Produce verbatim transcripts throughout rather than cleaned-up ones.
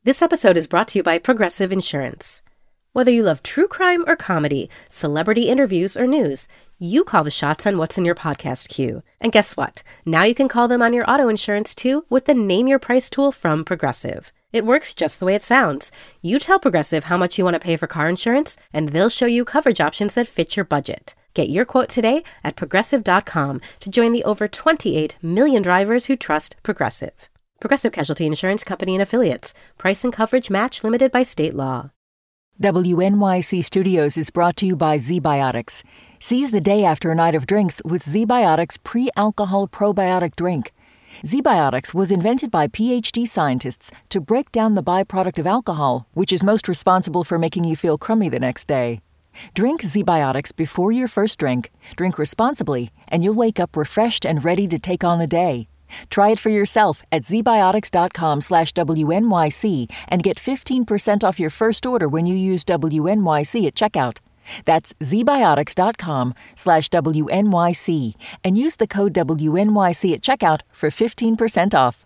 This episode is brought to you by Progressive Insurance. Whether you love true crime or comedy, celebrity interviews or news, you call the shots on what's in your podcast queue. And guess what? Now you can call them on your auto insurance too with the Name Your Price tool from Progressive. It works just the way it sounds. You tell Progressive how much you want to pay for car insurance, and they'll show you coverage options that fit your budget. Get your quote today at progressive dot com to join the over twenty-eight million drivers who trust Progressive. Progressive Casualty Insurance Company and Affiliates. Price and coverage match limited by state law. W N Y C Studios is brought to you by ZBiotics. Seize the day after a night of drinks with ZBiotics pre-alcohol probiotic drink. ZBiotics was invented by P H D scientists to break down the byproduct of alcohol, which is most responsible for making you feel crummy the next day. Drink ZBiotics before your first drink, drink responsibly, and you'll wake up refreshed and ready to take on the day. Try it for yourself at zbiotics.com slash WNYC and get fifteen percent off your first order when you use W N Y C at checkout. That's zbiotics.com slash WNYC and use the code W N Y C at checkout for fifteen percent off.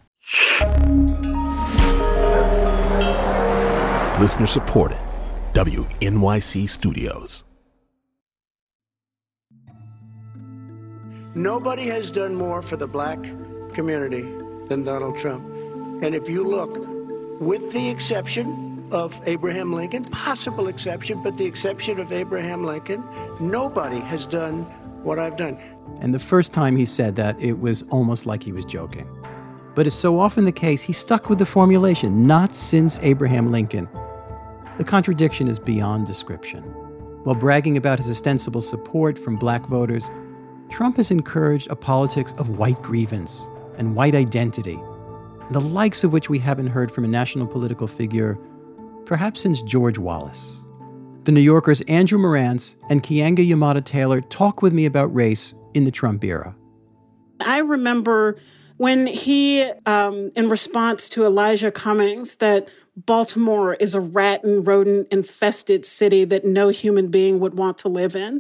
Listener supported. W N Y C Studios. Nobody has done more for the black community than Donald Trump. And if you look, with the exception of Abraham Lincoln, possible exception, but the exception of Abraham Lincoln, nobody has done what I've done. And the first time he said that, it was almost like he was joking. But as so often the case, he stuck with the formulation, not since Abraham Lincoln. The contradiction is beyond description. While bragging about his ostensible support from black voters, Trump has encouraged a politics of white grievance and white identity, and the likes of which we haven't heard from a national political figure perhaps since George Wallace. The New Yorker's Andrew Marantz and Keeanga-Yamahtta Taylor talk with me about race in the Trump era. I remember when he, um, in response to Elijah Cummings, that Baltimore is a rat and rodent infested city that no human being would want to live in.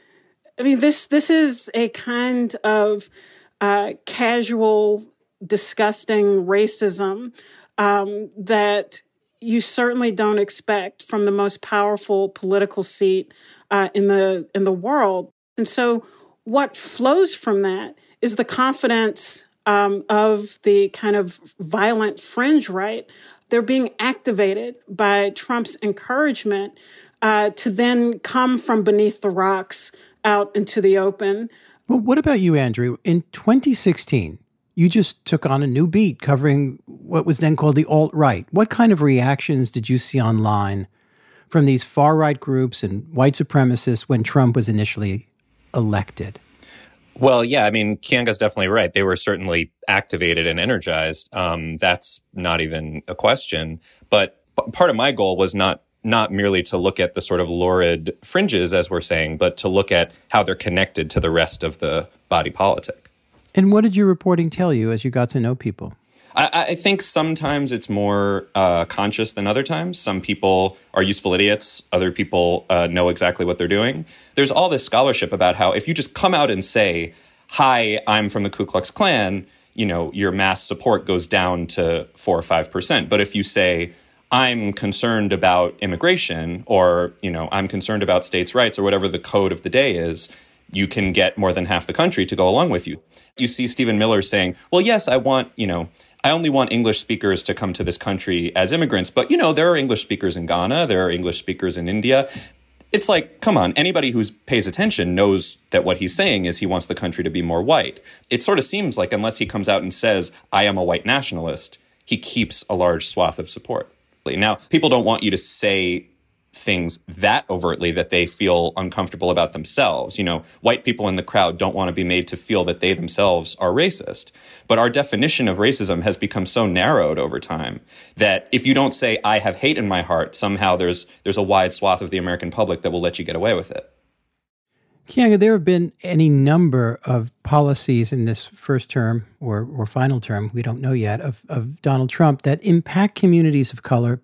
I mean, this this is a kind of uh, casual, disgusting racism um, that you certainly don't expect from the most powerful political seat uh, in the in the world. And so, what flows from that is the confidence um, of the kind of violent fringe right. They're being activated by Trump's encouragement uh, to then come from beneath the rocks out into the open. Well, what about you, Andrew? In twenty sixteen, you just took on a new beat covering what was then called the alt-right. What kind of reactions did you see online from these far-right groups and white supremacists when Trump was initially elected? Well, yeah, I mean, Keeanga's definitely right. They were certainly activated and energized. Um, that's not even a question. But p- part of my goal was not not merely to look at the sort of lurid fringes, as we're saying, but to look at how they're connected to the rest of the body politic. And what did your reporting tell you as you got to know people? I, I think sometimes it's more uh, conscious than other times. Some people are useful idiots. Other people uh, know exactly what they're doing. There's all this scholarship about how if you just come out and say, hi, I'm from the Ku Klux Klan, you know, your mass support goes down to four or five percent. But if you say, I'm concerned about immigration, or, you know, I'm concerned about states' rights, or whatever the code of the day is, you can get more than half the country to go along with you. You see Stephen Miller saying, well, yes, I want, you know, I only want English speakers to come to this country as immigrants. But, you know, there are English speakers in Ghana. There are English speakers in India. It's like, come on, anybody who pays attention knows that what he's saying is he wants the country to be more white. It sort of seems like unless he comes out and says, I am a white nationalist, he keeps a large swath of support. Now, people don't want you to say things that overtly that they feel uncomfortable about themselves. You know, white people in the crowd don't want to be made to feel that they themselves are racist. But our definition of racism has become so narrowed over time that if you don't say, I have hate in my heart, somehow there's there's a wide swath of the American public that will let you get away with it. Keeanga, there have been any number of policies in this first term or, or final term, we don't know yet, of, of Donald Trump that impact communities of color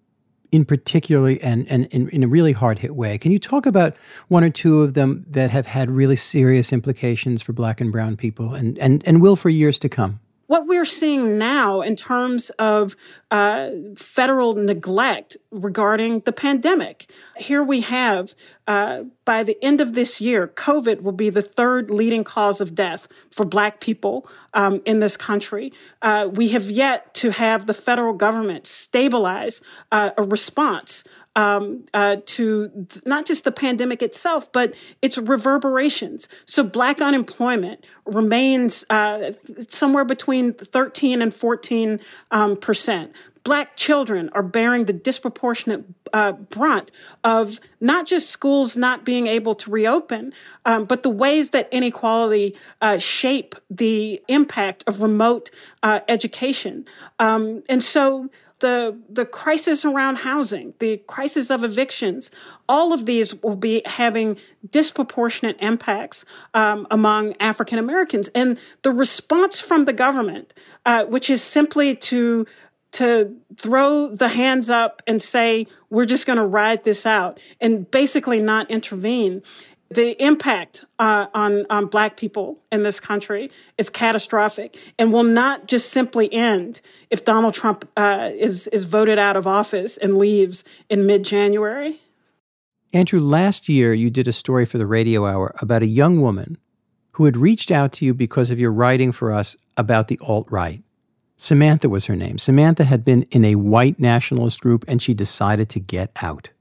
in particularly and, and in, in a really hard-hit way. Can you talk about one or two of them that have had really serious implications for black and brown people and, and, and will for years to come? what we're seeing now in terms of uh, federal neglect regarding the pandemic. Here we have, uh, by the end of this year, COVID will be the third leading cause of death for Black people um, in this country. Uh, we have yet to have the federal government stabilize uh, a response Um, uh, to th- not just the pandemic itself, but its reverberations. So Black unemployment remains uh, somewhere between thirteen and fourteen um, percent. Black children are bearing the disproportionate uh, brunt of not just schools not being able to reopen, um, but the ways that inequality uh, shape the impact of remote uh, education. Um, and so The the crisis around housing, the crisis of evictions, all of these will be having disproportionate impacts um, among African Americans. And the response from the government, uh, which is simply to to throw the hands up and say, we're just going to ride this out and basically not intervene, the impact uh, on, on Black people in this country is catastrophic and will not just simply end if Donald Trump uh, is, is voted out of office and leaves in mid-January. Andrew, last year you did a story for the Radio Hour about a young woman who had reached out to you because of your writing for us about the alt-right. Samantha was her name. Samantha had been in a white nationalist group and she decided to get out.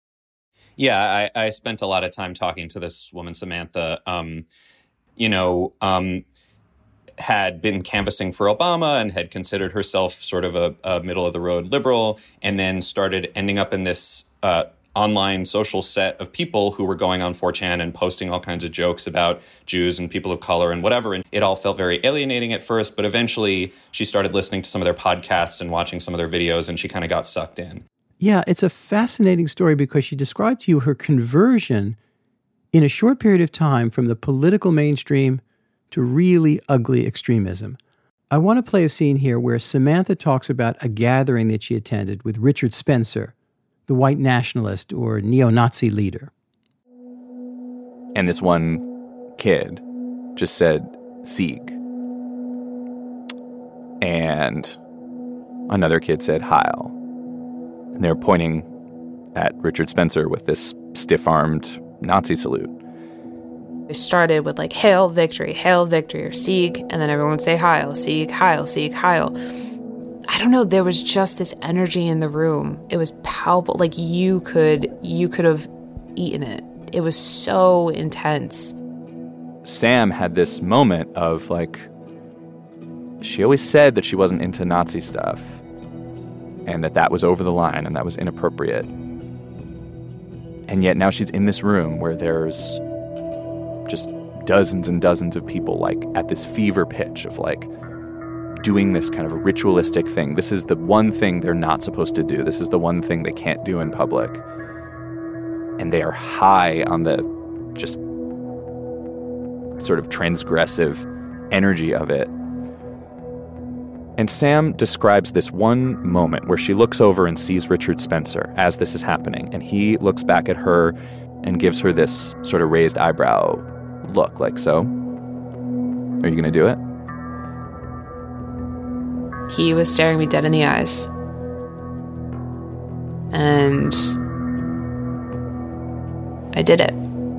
Yeah, I, I spent a lot of time talking to this woman, Samantha, um, you know, um, had been canvassing for Obama and had considered herself sort of a, a middle-of-the-road liberal, and then started ending up in this uh, online social set of people who were going on four chan and posting all kinds of jokes about Jews and people of color and whatever. And it all felt very alienating at first, but eventually she started listening to some of their podcasts and watching some of their videos, and she kind of got sucked in. Yeah, it's a fascinating story because she described to you her conversion in a short period of time from the political mainstream to really ugly extremism. I want to play a scene here where Samantha talks about a gathering that she attended with Richard Spencer, the white nationalist or neo-Nazi leader. And this one kid just said, Sieg. And another kid said, Heil. And they were pointing at Richard Spencer with this stiff-armed Nazi salute. We started with like, Hail Victory, Hail Victory, or Sieg, and then everyone would say Heil, Sieg, Heil, Sieg, Heil. I don't know, there was just this energy in the room. It was palpable, like you could, you could have eaten it. It was so intense. Sam had this moment of like, she always said that she wasn't into Nazi stuff, and that that was over the line and that was inappropriate. And yet now she's in this room where there's just dozens and dozens of people like at this fever pitch of like doing this kind of a ritualistic thing. This is the one thing they're not supposed to do. This is the one thing they can't do in public. And they are high on the just sort of transgressive energy of it. And Sam describes this one moment where she looks over and sees Richard Spencer as this is happening. And he looks back at her and gives her this sort of raised eyebrow look, like, so? Are you going to do it? He was staring me dead in the eyes. And I did it.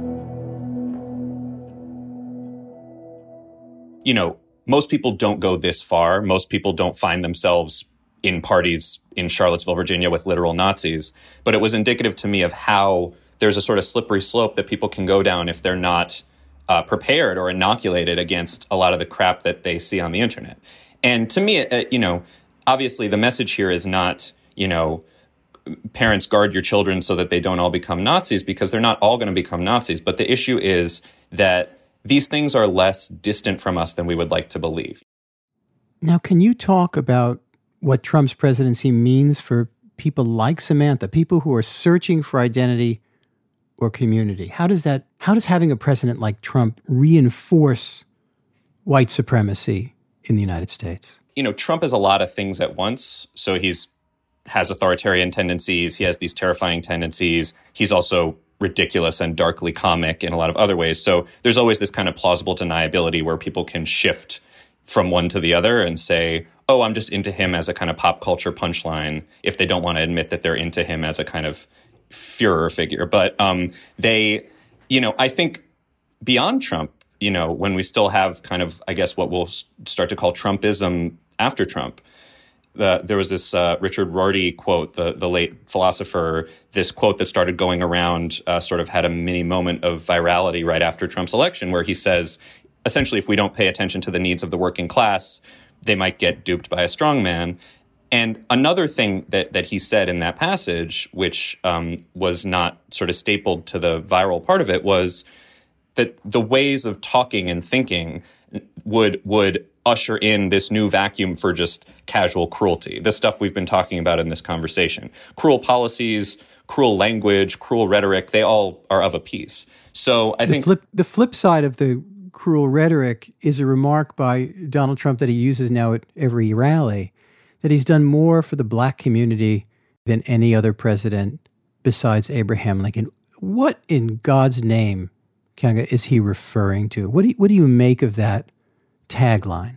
You know, most people don't go this far. Most people don't find themselves in parties in Charlottesville, Virginia with literal Nazis. But it was indicative to me of how there's a sort of slippery slope that people can go down if they're not uh, prepared or inoculated against a lot of the crap that they see on the internet. And to me, uh, you know, obviously the message here is not, you know, parents guard your children so that they don't all become Nazis, because they're not all going to become Nazis. But the issue is that these things are less distant from us than we would like to believe. Now, can you talk about what Trump's presidency means for people like Samantha, people who are searching for identity or community? How does that, how does having a president like Trump reinforce white supremacy in the United States? You know, Trump is a lot of things at once. So he's has authoritarian tendencies. He has these terrifying tendencies. He's also ridiculous and darkly comic in a lot of other ways. So there's always this kind of plausible deniability where people can shift from one to the other and say, oh, I'm just into him as a kind of pop culture punchline, if they don't want to admit that they're into him as a kind of Führer figure. But um, they, you know, I think beyond Trump, you know, when we still have kind of, I guess, what we'll start to call Trumpism after Trump, uh, there was this uh, Richard Rorty quote, the, the late philosopher, this quote that started going around, uh, sort of had a mini moment of virality right after Trump's election, where he says, essentially, if we don't pay attention to the needs of the working class, they might get duped by a strongman. And another thing that that he said in that passage, which um, was not sort of stapled to the viral part of it, was that the ways of talking and thinking would would usher in this new vacuum for just casual cruelty, the stuff we've been talking about in this conversation. Cruel policies, cruel language, cruel rhetoric, they all are of a piece. So I the think... Flip, the flip side of the cruel rhetoric is a remark by Donald Trump that he uses now at every rally, that he's done more for the black community than any other president besides Abraham Lincoln. What in God's name, Keeanga, is he referring to? What do you, what do you make of that tagline?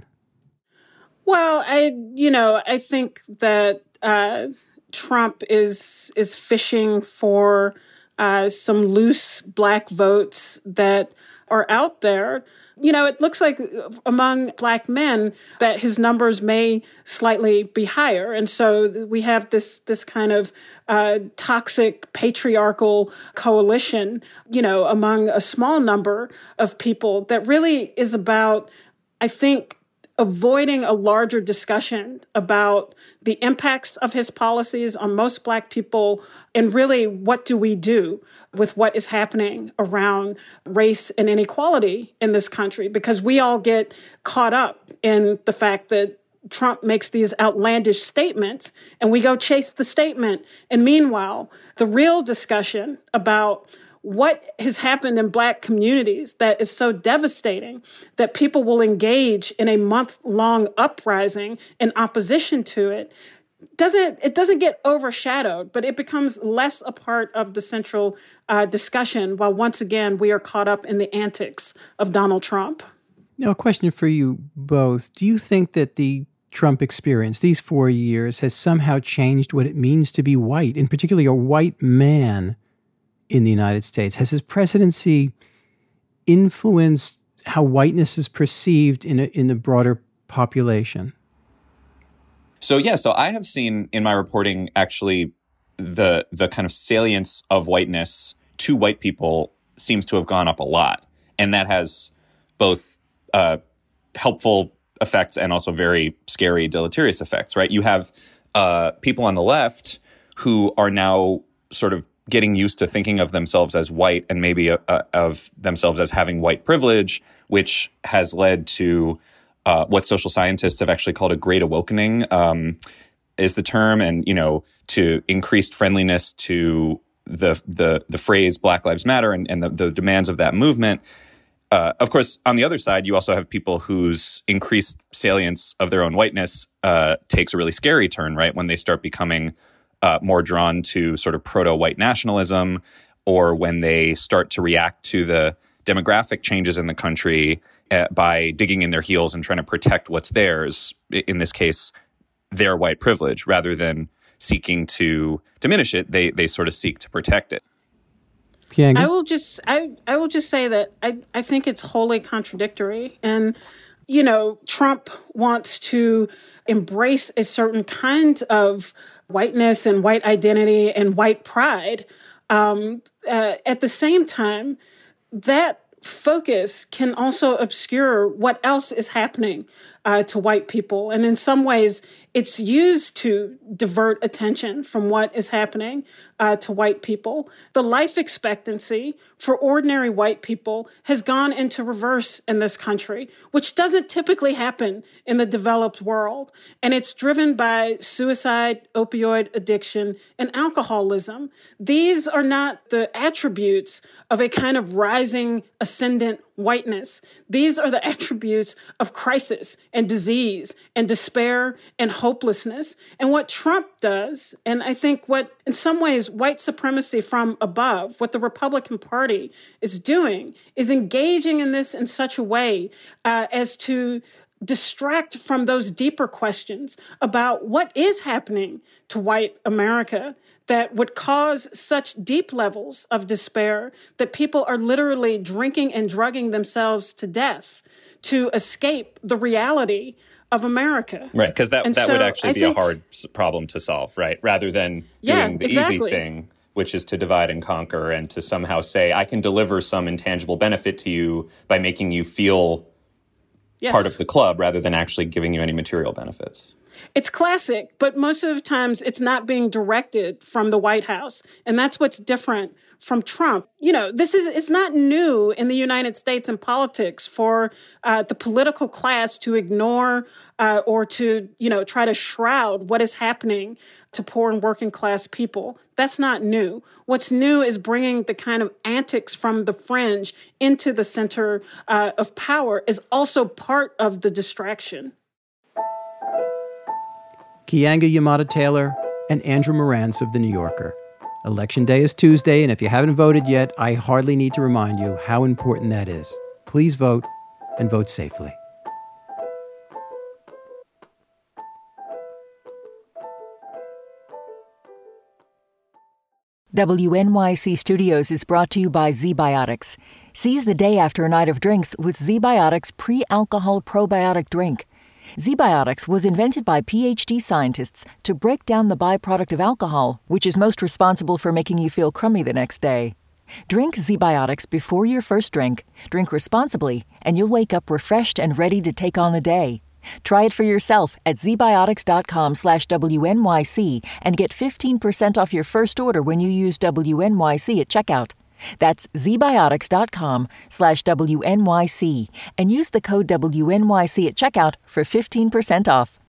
Well, I, you know, I think that uh, Trump is is fishing for uh, some loose black votes that are out there. You know, it looks like among black men that his numbers may slightly be higher. And so we have this this kind of uh, toxic patriarchal coalition, you know, among a small number of people that really is about, I think, avoiding a larger discussion about the impacts of his policies on most black people, and really what do we do with what is happening around race and inequality in this country, because we all get caught up in the fact that Trump makes these outlandish statements and we go chase the statement. And meanwhile, the real discussion about what has happened in black communities that is so devastating that people will engage in a month-long uprising in opposition to it, doesn't it doesn't get overshadowed, but it becomes less a part of the central uh, discussion, while once again we are caught up in the antics of Donald Trump. Now, a question for you both. Do you think that the Trump experience, these four years, has somehow changed what it means to be white, and particularly a white man in the United States? Has his presidency influenced how whiteness is perceived in a, in the broader population? So, yeah, so I have seen in my reporting actually the the kind of salience of whiteness to white people seems to have gone up a lot. And that has both uh, helpful effects and also very scary, deleterious effects, right? You have uh, people on the left who are now sort of getting used to thinking of themselves as white and maybe uh, of themselves as having white privilege, which has led to uh, what social scientists have actually called a great awakening, um, is the term, and, you know, to increased friendliness to the the the phrase Black Lives Matter and, and the, the demands of that movement. Uh, of course, on the other side, you also have people whose increased salience of their own whiteness uh, takes a really scary turn, right? When they start becoming uh, more drawn to sort of proto-white nationalism, or when they start to react to the demographic changes in the country uh, by digging in their heels and trying to protect what's theirs, in this case, their white privilege, rather than seeking to diminish it, they they sort of seek to protect it. Keeanga? I will just I, I will just say that I, I think it's wholly contradictory. And, you know, Trump wants to embrace a certain kind of whiteness and white identity and white pride. Um, uh, at the same time, that focus can also obscure what else is happening uh, to white people. And in some ways, it's used to divert attention from what is happening uh, to white people. The life expectancy for ordinary white people has gone into reverse in this country, which doesn't typically happen in the developed world. And it's driven by suicide, opioid addiction, and alcoholism. These are not the attributes of a kind of rising, ascendant whiteness. These are the attributes of crisis and disease and despair and hopelessness. And what Trump does, and I think what, in some ways, white supremacy from above, what the Republican Party is doing, is engaging in this in such a way uh, as to distract from those deeper questions about what is happening to white America that would cause such deep levels of despair that people are literally drinking and drugging themselves to death to escape the reality of America. Right, because that, that so would actually I be think, a hard problem to solve, right? Rather than yeah, doing the exactly. easy thing, which is to divide and conquer and to somehow say, I can deliver some intangible benefit to you by making you feel yes. part of the club rather than actually giving you any material benefits. It's classic, but most of the times it's not being directed from the White House. And that's what's different from Trump. You know, this is, it's not new in the United States in politics for uh, the political class to ignore uh, or to, you know, try to shroud what is happening to poor and working class people. That's not new. What's new is bringing the kind of antics from the fringe into the center uh, of power is also part of the distraction. Keeanga-Yamahtta Taylor and Andrew Morantz of The New Yorker. Election day is Tuesday, and if you haven't voted yet, I hardly need to remind you how important that is. Please vote, and vote safely. W N Y C Studios is brought to you by ZBiotics. Seize the day after a night of drinks with ZBiotics pre-alcohol probiotic drink. ZBiotics was invented by P H D scientists to break down the byproduct of alcohol, which is most responsible for making you feel crummy the next day. Drink ZBiotics before your first drink, drink responsibly, and you'll wake up refreshed and ready to take on the day. Try it for yourself at zbiotics.com slash WNYC and get fifteen percent off your first order when you use W N Y C at checkout. That's zbiotics.com slash WNYC and use the code W N Y C at checkout for fifteen percent off.